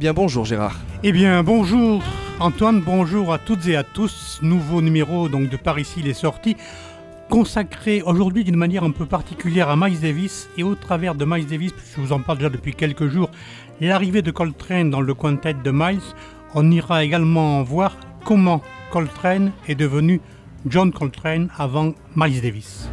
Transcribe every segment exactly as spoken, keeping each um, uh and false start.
bien bonjour Gérard. Eh bien bonjour Antoine, bonjour à toutes et à tous. Nouveau numéro donc de Par ici les sorties, consacré aujourd'hui d'une manière un peu particulière à Miles Davis, et au travers de Miles Davis, je vous en parle déjà depuis quelques jours, l'arrivée de Coltrane dans le quintet de Miles. On ira également voir comment Coltrane est devenu John Coltrane avant Miles Davis.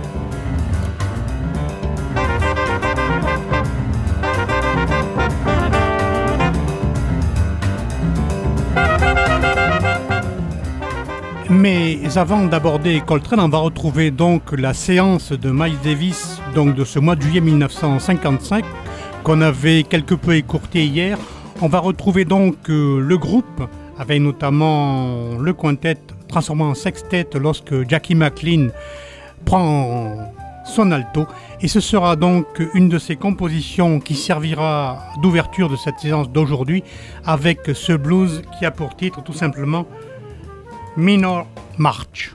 Mais avant d'aborder Coltrane, on va retrouver donc la séance de Miles Davis donc de ce mois de juillet mille neuf cent cinquante-cinq qu'on avait quelque peu écourté hier. On va retrouver donc euh, le groupe avec notamment le quintet transformé en sextet lorsque Jackie McLean prend son alto, et ce sera donc une de ces compositions qui servira d'ouverture de cette séance d'aujourd'hui avec ce blues qui a pour titre tout simplement Minor March.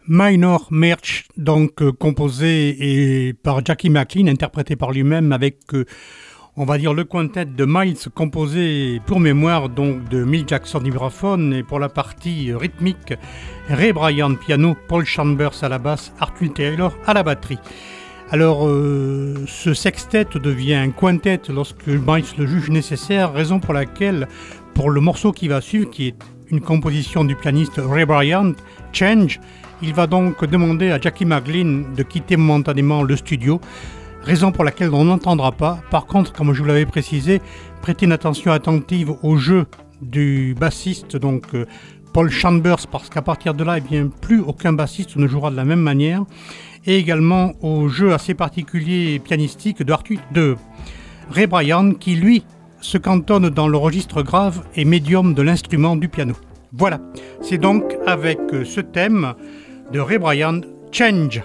Minor March, donc euh, composé et par Jackie McLean, interprété par lui-même avec, euh, on va dire, le quintet de Miles, composé pour mémoire donc de Milt Jackson vibraphone et pour la partie rythmique, Ray Bryant piano, Paul Chambers à la basse, Arthur Taylor à la batterie. Alors, euh, ce sextet devient un quintet lorsque Miles le juge nécessaire, raison pour laquelle, pour le morceau qui va suivre, qui est une composition du pianiste Ray Bryant, Change, il va donc demander à Jackie McLean de quitter momentanément le studio, raison pour laquelle on n'entendra pas. Par contre, comme je vous l'avais précisé, prêtez une attention attentive au jeu du bassiste, donc euh, Paul Chambers, parce qu'à partir de là, eh bien, plus aucun bassiste ne jouera de la même manière, et également au jeu assez particulier et pianistique de, Arthur, de Ray Bryant, qui lui se cantonne dans le registre grave et médium de l'instrument du piano. Voilà, c'est donc avec ce thème de Ray Bryant, Change.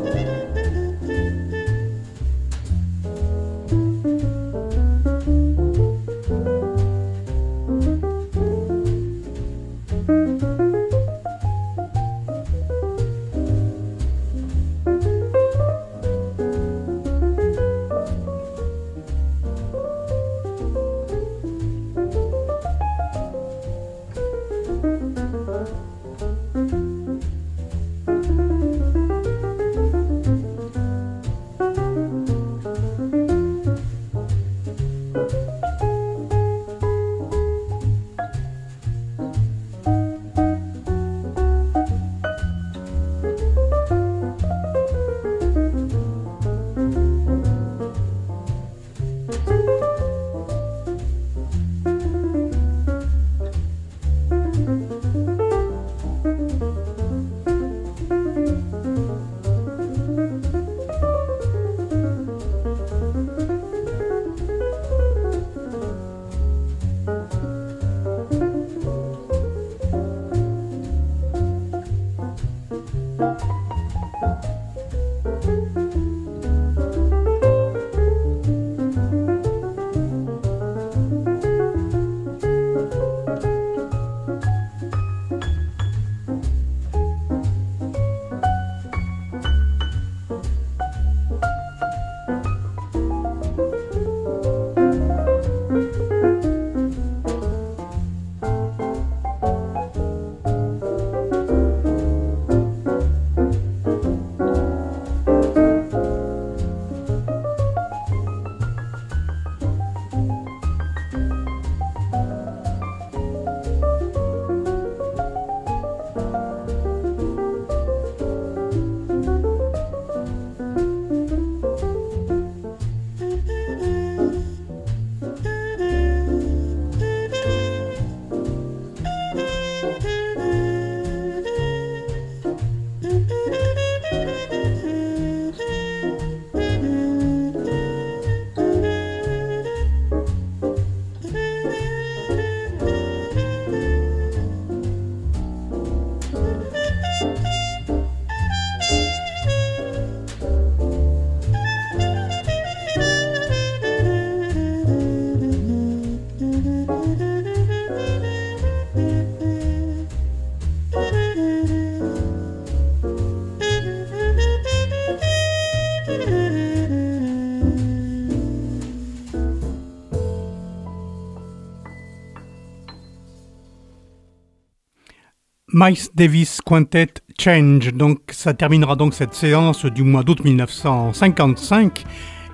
Miles Davis Quintet Change, donc ça terminera donc cette séance du mois d'août mille neuf cent cinquante-cinq.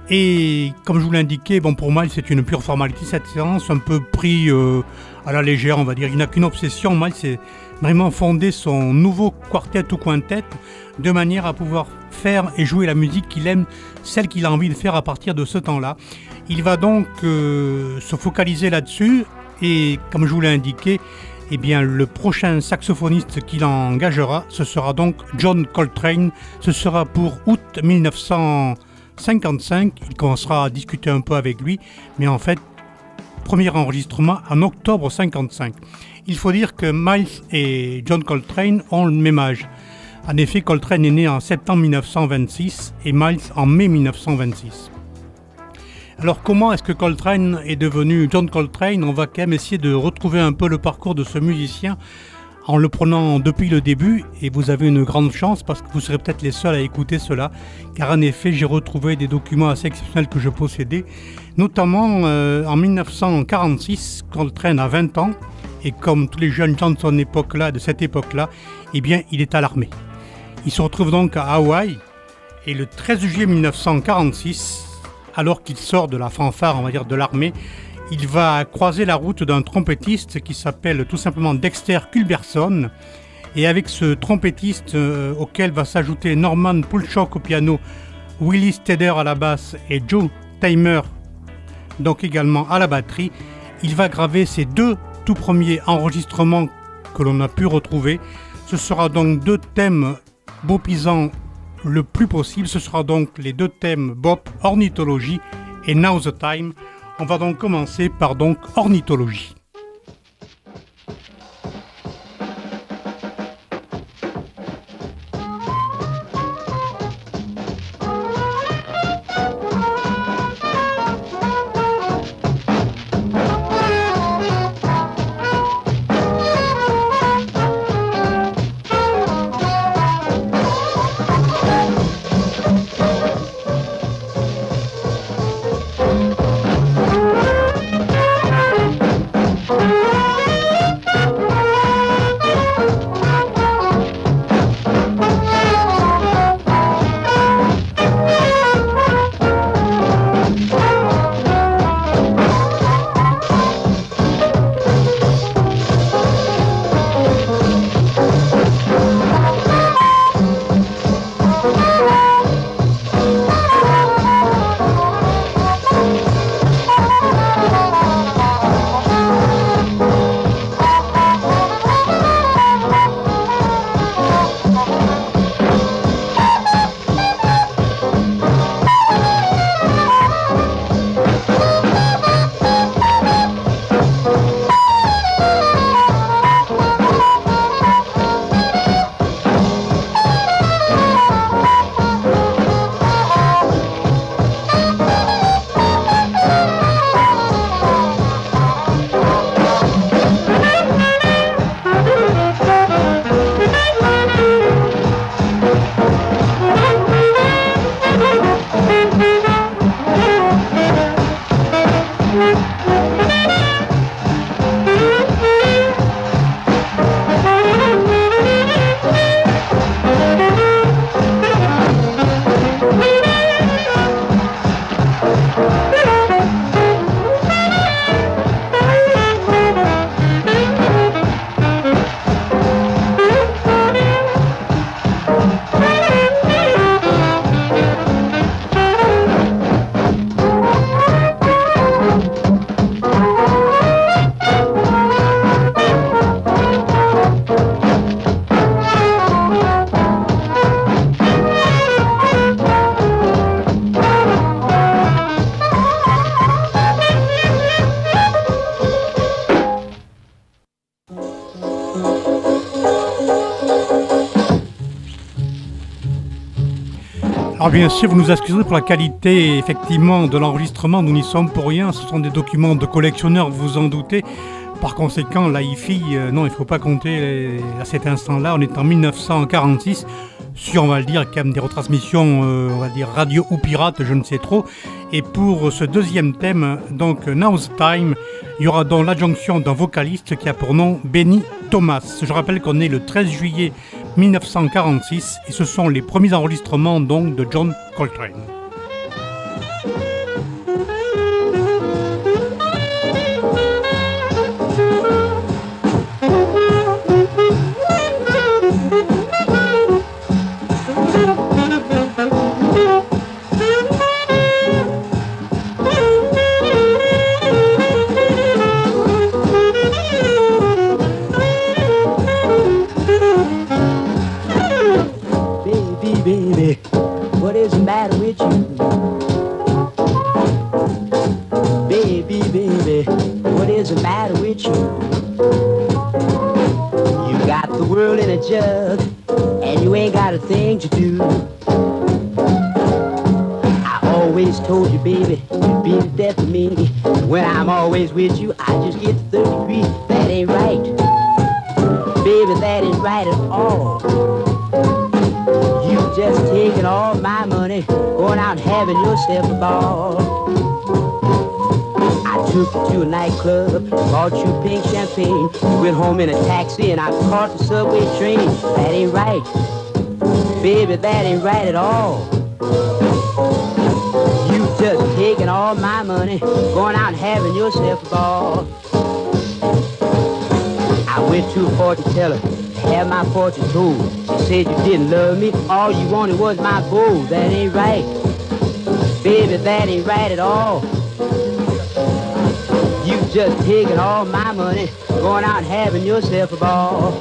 Et comme je vous l'indiquais, bon, pour Miles c'est une pure formalité cette séance, un peu pris euh, à la légère on va dire. Il n'a qu'une obsession, Miles, c'est vraiment fonder son nouveau quartet ou quintet de manière à pouvoir faire et jouer la musique qu'il aime, celle qu'il a envie de faire à partir de ce temps-là. Il va donc euh, se focaliser là-dessus et comme je vous l'ai indiqué, eh bien, le prochain saxophoniste qu'il engagera, ce sera donc John Coltrane. Ce sera pour août mille neuf cent cinquante-cinq. Il commencera à discuter un peu avec lui, mais en fait, premier enregistrement en octobre cinquante-cinq. Il faut dire que Miles et John Coltrane ont le même âge. En effet, Coltrane est né en septembre mille neuf cent vingt-six et Miles en mai mille neuf cent vingt-six. Alors comment est-ce que Coltrane est devenu John Coltrane? On va quand même essayer de retrouver un peu le parcours de ce musicien en le prenant depuis le début, et vous avez une grande chance parce que vous serez peut-être les seuls à écouter cela, car en effet j'ai retrouvé des documents assez exceptionnels que je possédais, notamment euh, en mille neuf cent quarante-six, Coltrane a vingt ans, et comme tous les jeunes gens de son époque-là, de cette époque-là, eh bien il est à l'armée. Il se retrouve donc à Hawaï, et le treize juillet mille neuf cent quarante-six, alors qu'il sort de la fanfare, on va dire, de l'armée, il va croiser la route d'un trompettiste qui s'appelle tout simplement Dexter Culberson. Et avec ce trompettiste euh, auquel va s'ajouter Norman Pulchok au piano, Willie Steader à la basse et Joe Thamer donc également à la batterie, il va graver ses deux tout premiers enregistrements que l'on a pu retrouver. Ce sera donc deux thèmes bopisants le plus possible. Ce sera donc les deux thèmes Bop, Ornithologie et Now the Time. On va donc commencer par donc Ornithologie. Alors bien sûr, vous nous excuserez pour la qualité effectivement de l'enregistrement, nous n'y sommes pour rien, ce sont des documents de collectionneurs, vous en doutez. Par conséquent, la hi-fi, euh, non, il ne faut pas compter à cet instant-là, on est en mille neuf cent quarante-six, sur, on va le dire, quand même des retransmissions, euh, on va dire radio ou pirate, je ne sais trop. Et pour ce deuxième thème, donc Now's the Time, il y aura donc l'adjonction d'un vocaliste qui a pour nom Benny Thomas. Je rappelle qu'on est le treize juillet mille neuf cent quarante-six et ce sont les premiers enregistrements donc de John Coltrane. Jug, and you ain't got a thing to do. I always told you, baby, you'd be the death of me. When I'm always with you, I just get third degree. That ain't right, baby, that ain't right at all. You just taking all my money, going out and having yourself a ball. Took you to a nightclub, bought you pink champagne. You went home in a taxi and I caught the subway train. That ain't right, baby, that ain't right at all. You just taking all my money, going out and having yourself a ball. I went to a fortune teller to have my fortune told. She said you didn't love me, all you wanted was my gold. That ain't right, baby, that ain't right at all. You just taking all my money, going out and having yourself a ball.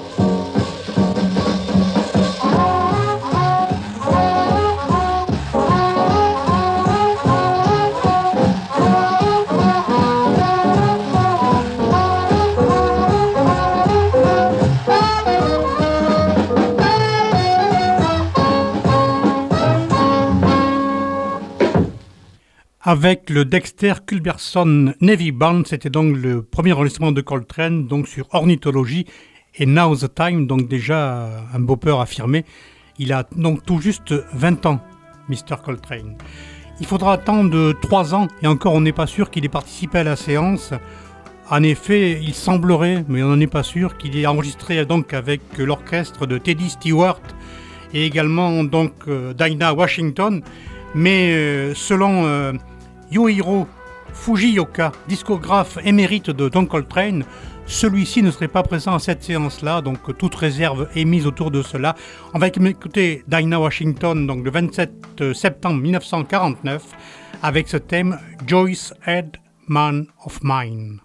Avec le Dexter Culberson Navy Band, c'était donc le premier enregistrement de Coltrane, donc sur Ornithology et Now's the Time, donc déjà un bopper affirmé. Il a donc tout juste vingt ans, mister Coltrane. Il faudra attendre trois ans, et encore on n'est pas sûr qu'il ait participé à la séance. En effet, il semblerait, mais on n'en est pas sûr, qu'il ait enregistré donc avec l'orchestre de Teddy Stewart et également donc euh, Dinah Washington, mais euh, selon euh, Yohiro Fujioka, discographe émérite de John Coltrane, celui-ci ne serait pas présent à cette séance-là, donc toute réserve est mise autour de cela. On va écouter Dinah Washington donc le vingt-sept septembre mille neuf cent quarante-neuf avec ce thème Joyce Head Man of Mine.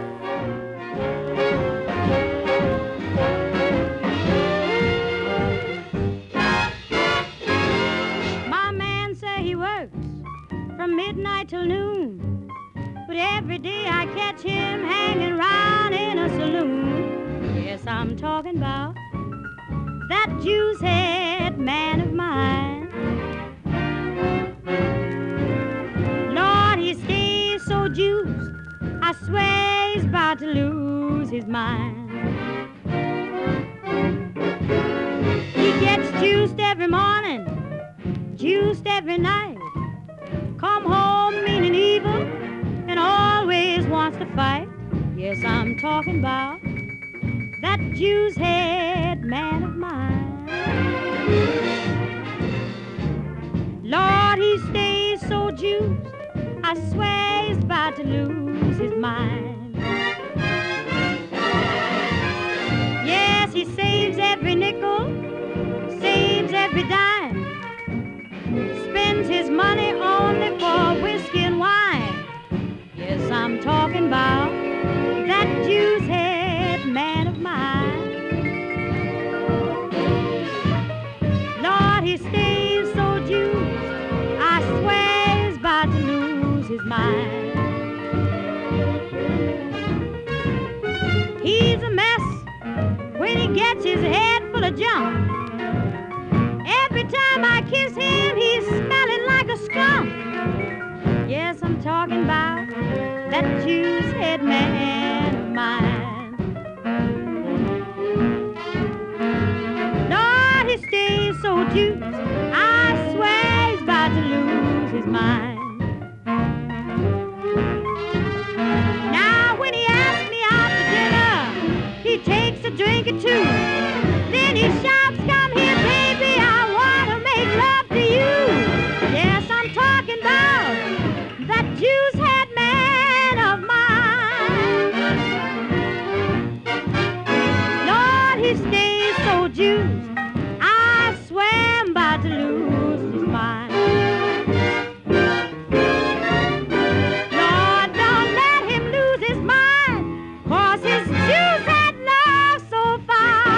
From midnight till noon, but every day I catch him hanging round in a saloon. Yes, I'm talking about that juice-head man of mine. Lord, he stays so juiced, I swear he's about to lose his mind. He gets juiced every morning, juiced every night. Come home meaning evil and always wants to fight. Yes, I'm talking about that juice-head man of mine. Lord, he stays so juiced, I swear he's about to lose his mind. Yes, he saves every nickel, saves every dime, spends his money only for whiskey and wine. Yes, I'm talking about that juice-head man of mine. Lord, he stays so juiced, I swear he's about to lose his mind. He's a mess when he gets his head full of junk. Every time I kiss him, he that juice-head man of mine. Lord, he stays so juiced, I swear he's about to lose his mind. Now when he asks me out to dinner, he takes a drink or two, then he shouts, come here, baby, I want to make love to you. Yes, I'm talking about that juice-head man of mine. Lord, he stays so juiced, I swear I'm about to lose his mind. Lord, don't let him lose his mind, 'cause his juice had love so fine.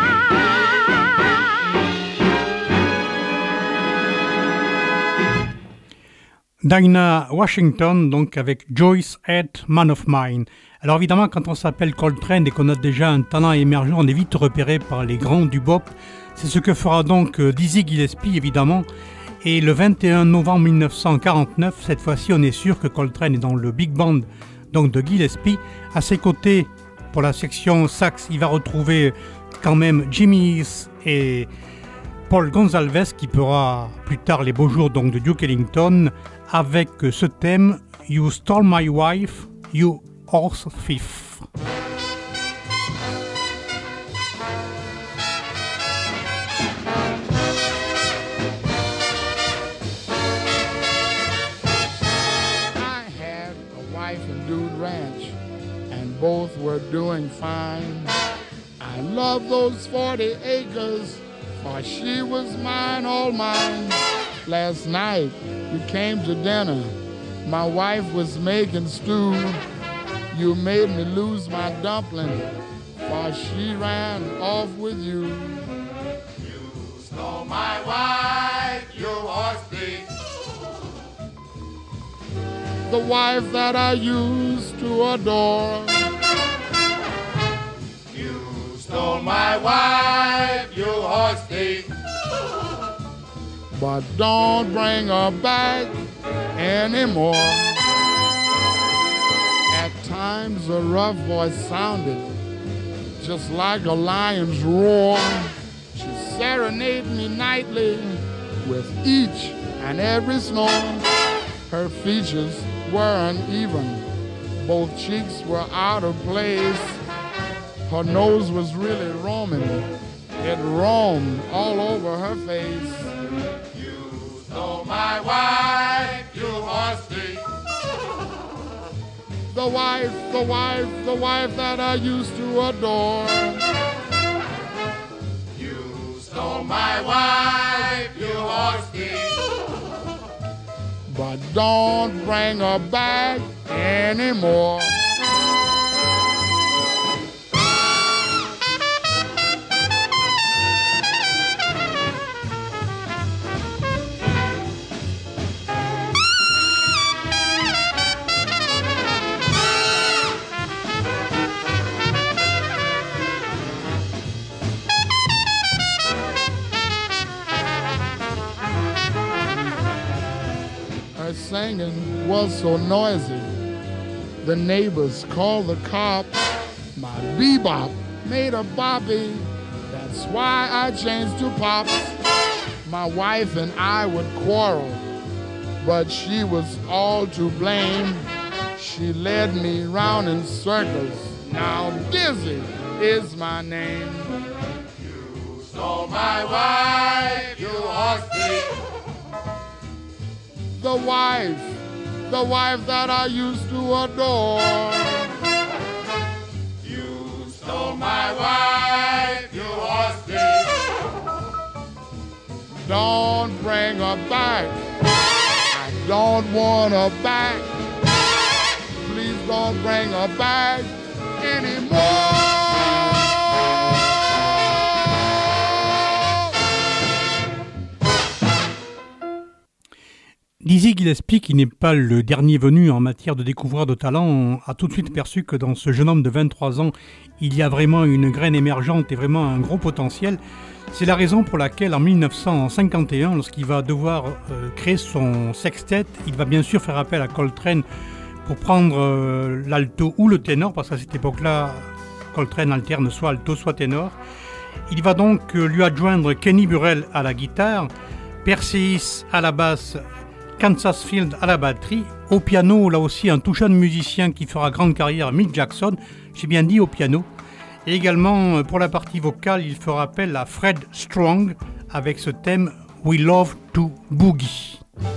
Dinah Washington, donc avec Joyce Head, Man of Mine. Alors évidemment, quand on s'appelle Coltrane et qu'on a déjà un talent émergent, on est vite repéré par les grands du bop. C'est ce que fera donc Dizzy Gillespie, évidemment. Et le vingt et un novembre mille neuf cent quarante-neuf, cette fois-ci, on est sûr que Coltrane est dans le big band donc de Gillespie. À ses côtés, pour la section sax, il va retrouver quand même Jimmy East et Paul Gonsalves, qui fera plus tard les beaux jours donc de Duke Ellington, avec ce thème « You Stole My Wife, You Horse Thief ». I had a wife in Dude Ranch, and both were doing fine. I love those forty acres, for she was mine, all mine. Last night, you came to dinner. My wife was making stew. You made me lose my dumpling, for she ran off with you. You stole my wife, you horse thief. The wife that I used to adore. You stole my wife, you horse thief. But don't bring her back anymore. At times a rough voice sounded just like a lion's roar. She serenaded me nightly with each and every snore. Her features were uneven, both cheeks were out of place. Her nose was really roaming, it roamed all over her face. Oh, my wife, you horse thief. The wife, the wife, the wife that I used to adore. You stole my wife, you horse thief. But don't bring her back anymore. Her singing was so noisy, the neighbors called the cops. My bebop made a boppy, that's why I changed to pops. My wife and I would quarrel, but she was all to blame. She led me round in circles, now Dizzy is my name. You stole my wife, you horse thief. The wife, the wife that I used to adore. You stole my wife, you horse thief. Don't bring her back, I don't want her back. Please don't bring her back anymore. Dizzy Gillespie, qui n'est pas le dernier venu en matière de découvreur de talent, a tout de suite perçu que dans ce jeune homme de vingt-trois ans, il y a vraiment une graine émergente et vraiment un gros potentiel. C'est la raison pour laquelle en mille neuf cent cinquante et un, lorsqu'il va devoir euh, créer son sextet, il va bien sûr faire appel à Coltrane pour prendre euh, l'alto ou le ténor, parce qu'à cette époque-là, Coltrane alterne soit alto, soit ténor. Il va donc euh, lui adjoindre Kenny Burrell à la guitare, Perseus à la basse, Kansas Field à la batterie. Au piano, là aussi, un tout jeune musicien qui fera grande carrière, Milt Jackson, j'ai bien dit au piano. Et également, pour la partie vocale, il fera appel à Fred Strong avec ce thème « We Love to Boogie ».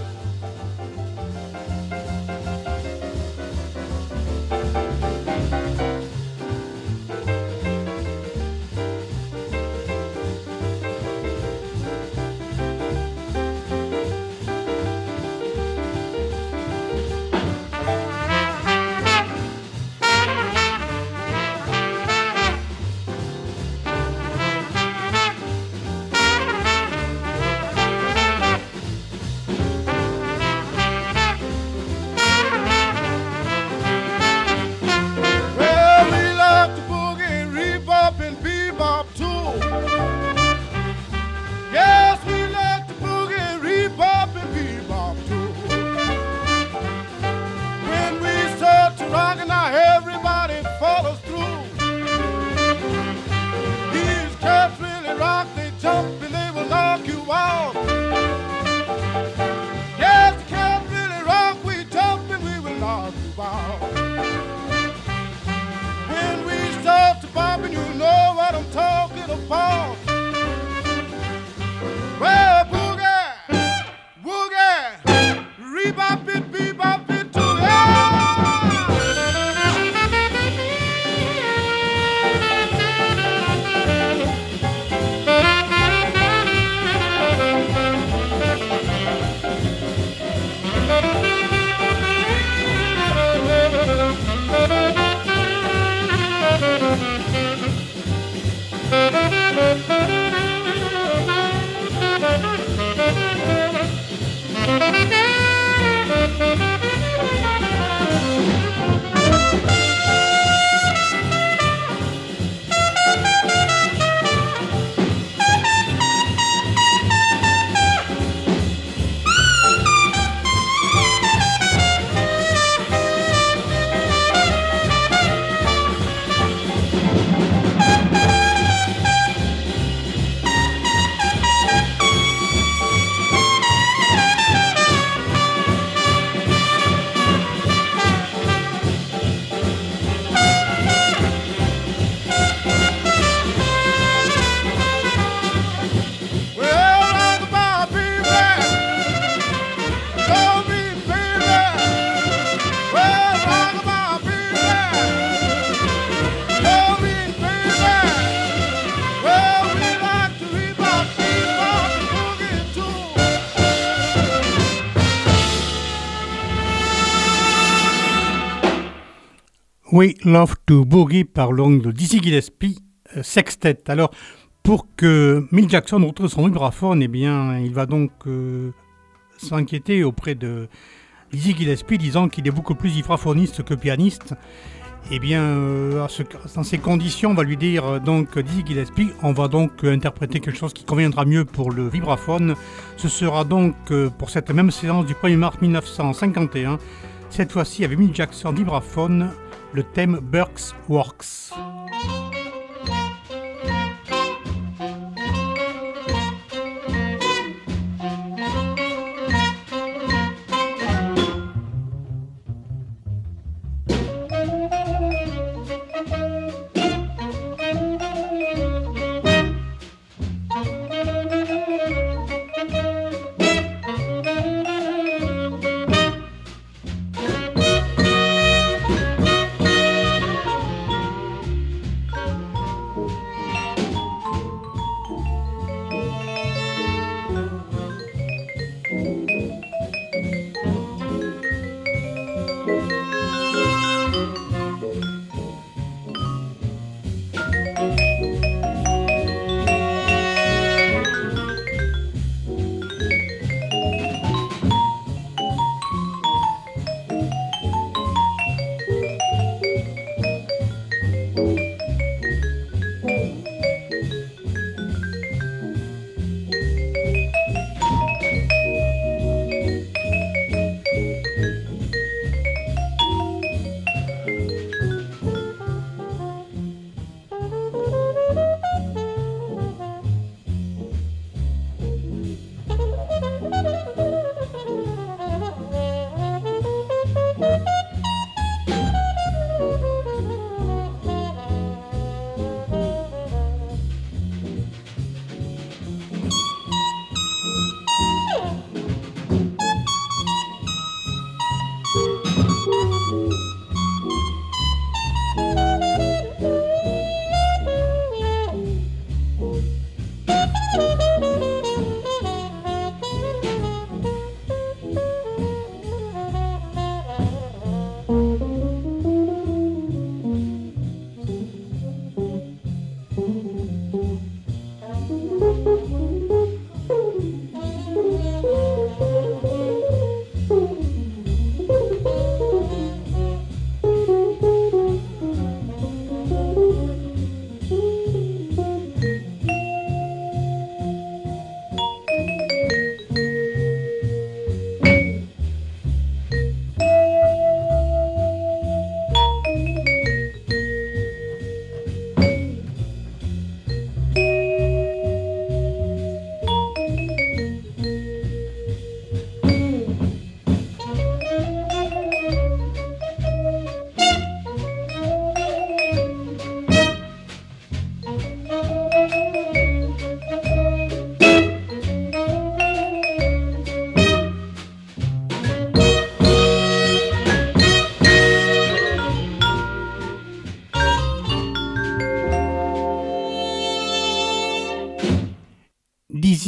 We Love to Boogie par l'oncle de Dizzy Gillespie, euh, Sextet. Alors, pour que Milt Jackson retrouve son vibraphone, eh bien, il va donc euh, s'inquiéter auprès de Dizzy Gillespie, disant qu'il est beaucoup plus vibraphoniste que pianiste. Eh bien, euh, à ce, dans ces conditions, on va lui dire euh, donc Dizzy Gillespie, on va donc euh, interpréter quelque chose qui conviendra mieux pour le vibraphone. Ce sera donc euh, pour cette même séance du premier mars mille neuf cent cinquante et un, cette fois-ci avec Milt Jackson vibraphone, le thème Burke's Works.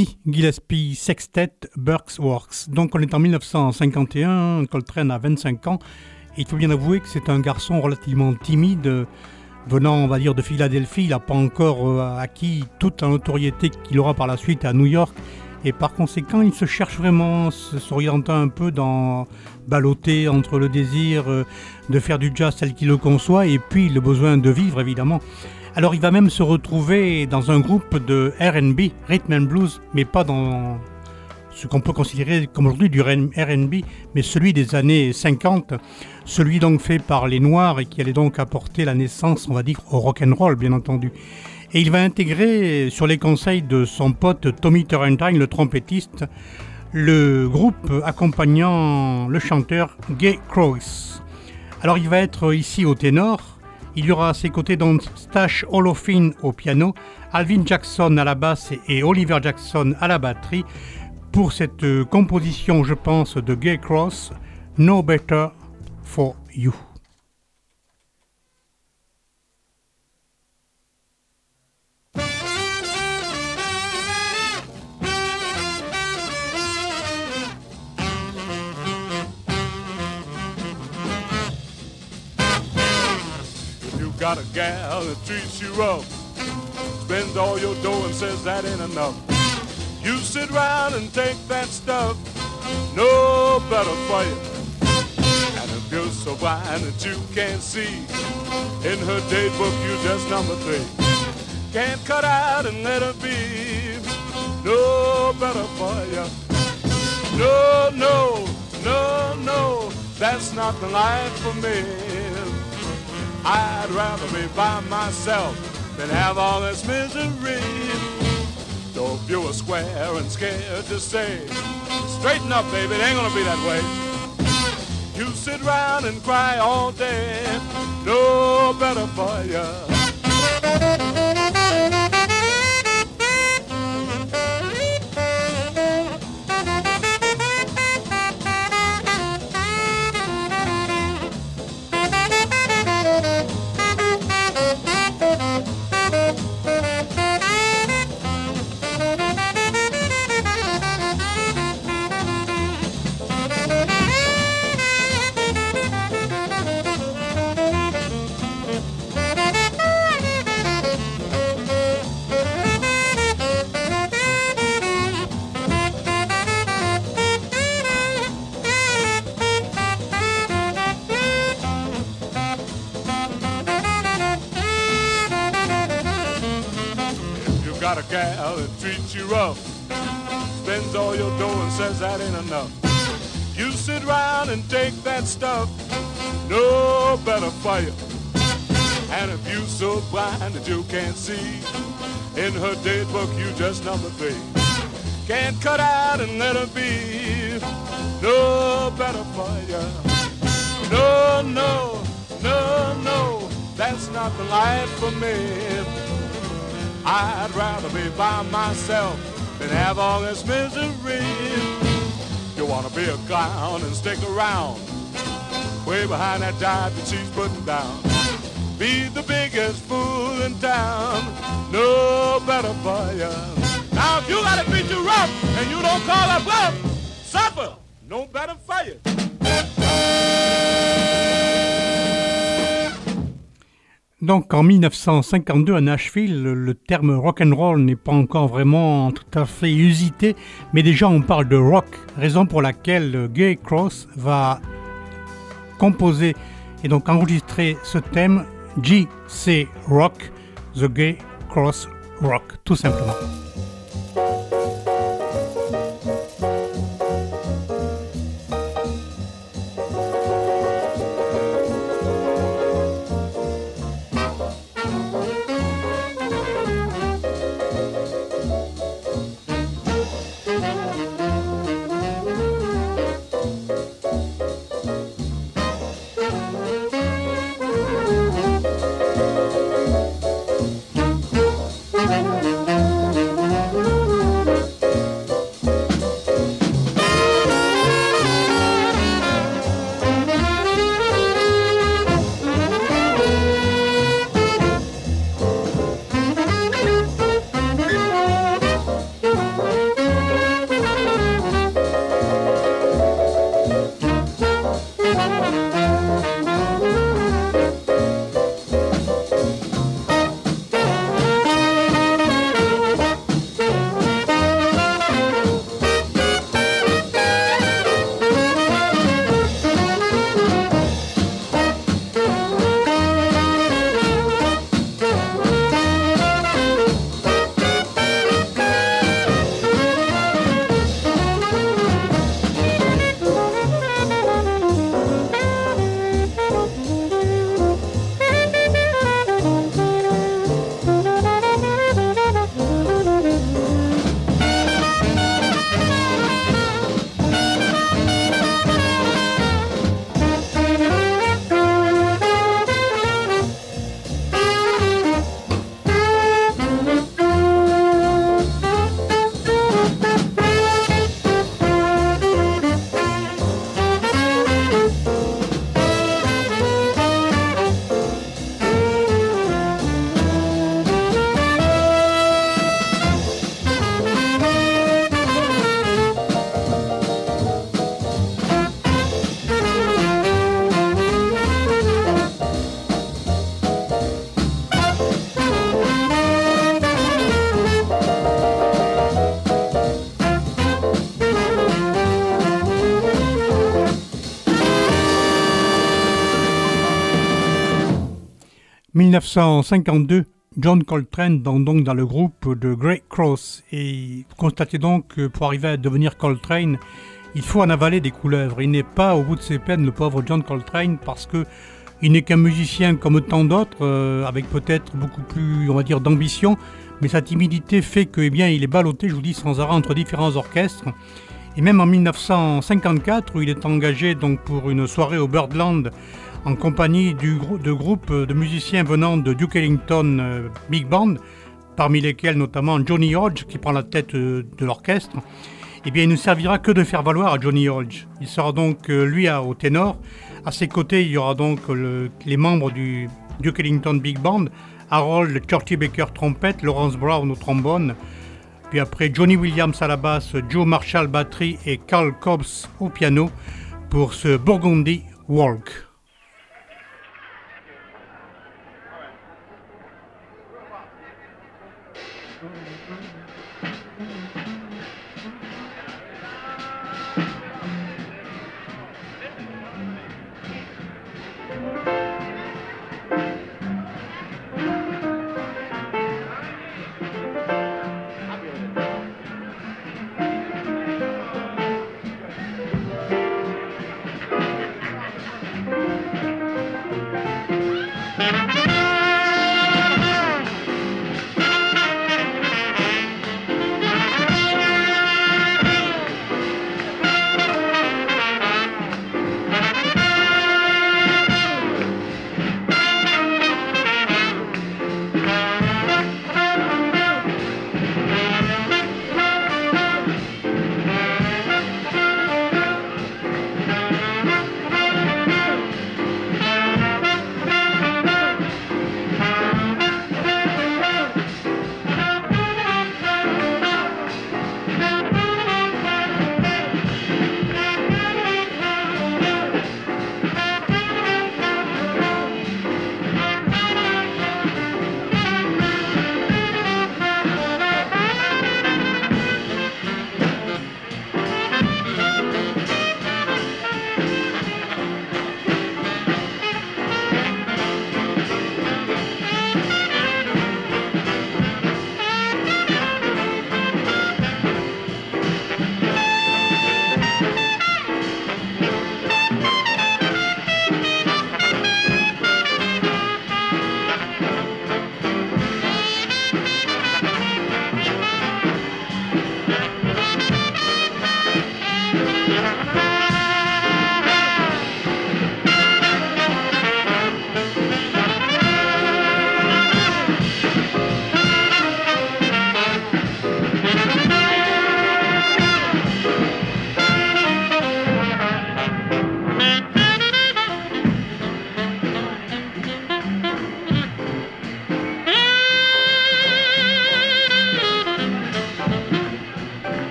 Dizzy Gillespie Sextet Burke's Works. Donc on est en mille neuf cent cinquante et un, Coltrane a vingt-cinq ans, et il faut bien avouer que c'est un garçon relativement timide, venant on va dire de Philadelphie. Il n'a pas encore euh, acquis toute la notoriété qu'il aura par la suite à New York, et par conséquent il se cherche vraiment, s'orientant un peu dans balloter entre le désir euh, de faire du jazz tel qu'il le conçoit et puis le besoin de vivre évidemment. Alors il va même se retrouver dans un groupe de R and B, Rhythm and Blues, mais pas dans ce qu'on peut considérer comme aujourd'hui du R and B, mais celui des années cinquante, celui donc fait par les Noirs et qui allait donc apporter la naissance, on va dire, au rock'n'roll bien entendu. Et il va intégrer, sur les conseils de son pote Tommy Turrentine, le trompettiste, le groupe accompagnant le chanteur Gay Cross. Alors il va être ici au ténor. Il y aura à ses côtés donc Stash Olofin au piano, Alvin Jackson à la basse et Oliver Jackson à la batterie pour cette composition, je pense, de Gay Cross, No Better For You. Got a gal that treats you rough, spends all your dough and says that ain't enough. You sit around and take that stuff, no better for you. And if you're so blind that you can't see, in her date book you just number three. Can't cut out and let her be, no better for you. No, no, no, no, that's not the life for me. I'd rather be by myself than have all this misery. So if you were square and scared to say, straighten up, baby, it ain't gonna be that way. You sit around and cry all day, no better for you. Got a gal that treats you rough, spends all your dough and says that ain't enough. You sit around and take that stuff, no better for you. And if you so blind that you can't see, in her date book you just number three. Can't cut out and let her be, no better for you. No, no, no, no, that's not the life for me. I'd rather be by myself than have all this misery. You wanna be a clown and stick around way behind that jive that she's putting down. Be the biggest fool in town, no better for you. Now if you gotta treat you rough and you don't call her bluff, supper, no better for you. Donc en mille neuf cent cinquante-deux à Nashville, le terme rock'n'roll n'est pas encore vraiment tout à fait usité, mais déjà on parle de rock, raison pour laquelle Gay Cross va composer et donc enregistrer ce thème G C Rock, The Gay Cross Rock, tout simplement. mille neuf cent cinquante-deux, John Coltrane dans, donc dans le groupe de Great Cross. Et vous constatez donc que pour arriver à devenir Coltrane, il faut en avaler des couleuvres. Il n'est pas au bout de ses peines, le pauvre John Coltrane, parce que il n'est qu'un musicien comme tant d'autres, euh, avec peut-être beaucoup plus, on va dire, d'ambition, mais sa timidité fait que, eh bien, il est ballotté, je vous dis, sans arrêt entre différents orchestres. Et même en mille neuf cent cinquante-quatre, où il est engagé donc pour une soirée au Birdland en compagnie du grou- de groupes de musiciens venant de Duke Ellington euh, Big Band, parmi lesquels notamment Johnny Hodge qui prend la tête euh, de l'orchestre, eh bien il ne servira que de faire valoir à Johnny Hodge. Il sera donc euh, lui à, au ténor. À ses côtés, il y aura donc le, les membres du Duke Ellington Big Band, Harold Churchy Baker trompette, Lawrence Brown au trombone, puis après Johnny Williams à la basse, Joe Marshall batterie et Carl Cobbs au piano pour ce Burgundy Walk.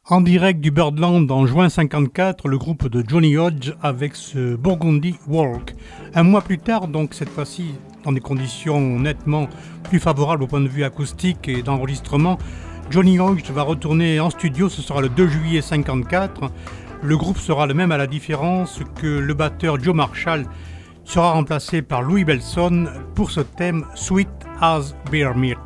En direct du Birdland en juin cinquante-quatre, le groupe de Johnny Hodge avec ce Burgundy Walk. Un mois plus tard, donc cette fois-ci dans des conditions nettement plus favorables au point de vue acoustique et d'enregistrement, Johnny Hodge va retourner en studio, ce sera le deux juillet cinquante-quatre. Le groupe sera le même à la différence que le batteur Joe Marshall sera remplacé par Louis Bellson pour ce thème Sweet as Bear Meat.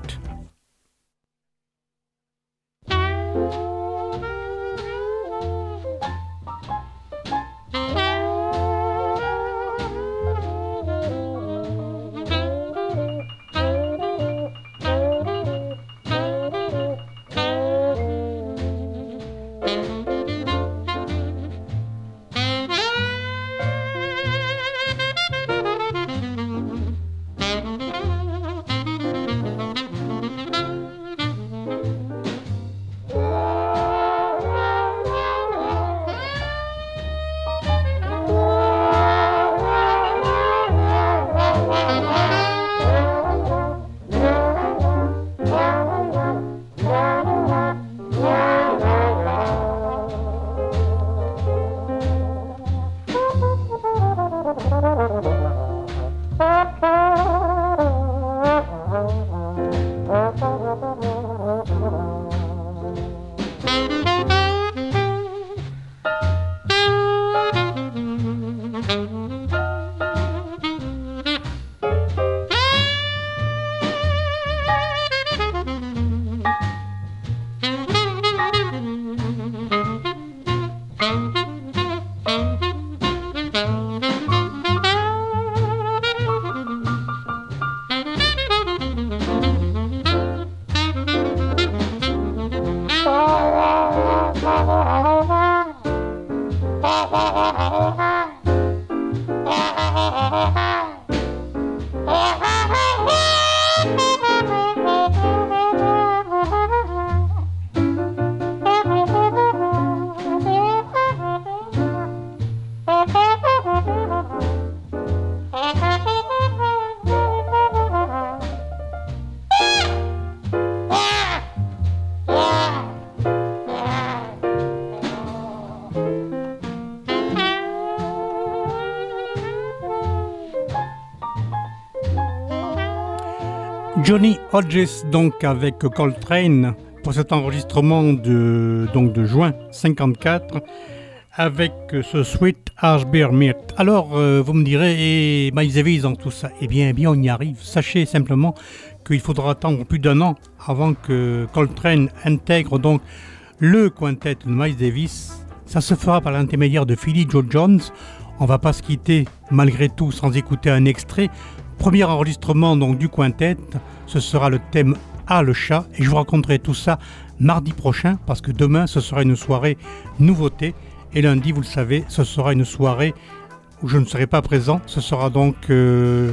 Johnny Hodges donc avec Coltrane pour cet enregistrement de, donc de juin cinquante-quatre avec ce Sweet as Bear Meat. Alors euh, vous me direz, et Miles Davis dans tout ça? Eh bien, eh bien on y arrive. Sachez simplement qu'il faudra attendre plus d'un an avant que Coltrane intègre donc le quintet de Miles Davis. Ça se fera par l'intermédiaire de Philly Joe Jones. On va pas se quitter malgré tout sans écouter un extrait. Premier enregistrement donc du quintet, ce sera le thème Ah le chat, et je vous raconterai tout ça mardi prochain parce que demain ce sera une soirée nouveauté et lundi vous le savez ce sera une soirée où je ne serai pas présent. Ce sera donc euh...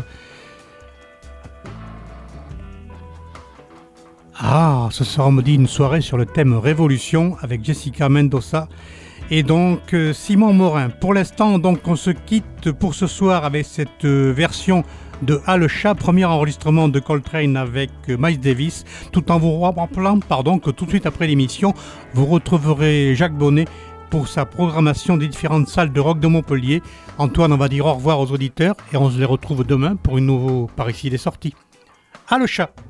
ah ce sera on me dit une soirée sur le thème Révolution avec Jessica Mendoza et donc euh, Simon Morin. Pour l'instant donc on se quitte pour ce soir avec cette euh, version de Ah le chat, premier enregistrement de Coltrane avec Miles Davis, tout en vous rappelant pardon, que tout de suite après l'émission, vous retrouverez Jacques Bonnet pour sa programmation des différentes salles de rock de Montpellier. Antoine, on va dire au revoir aux auditeurs et on se les retrouve demain pour une nouvelle par ici des sorties. Ah le chat.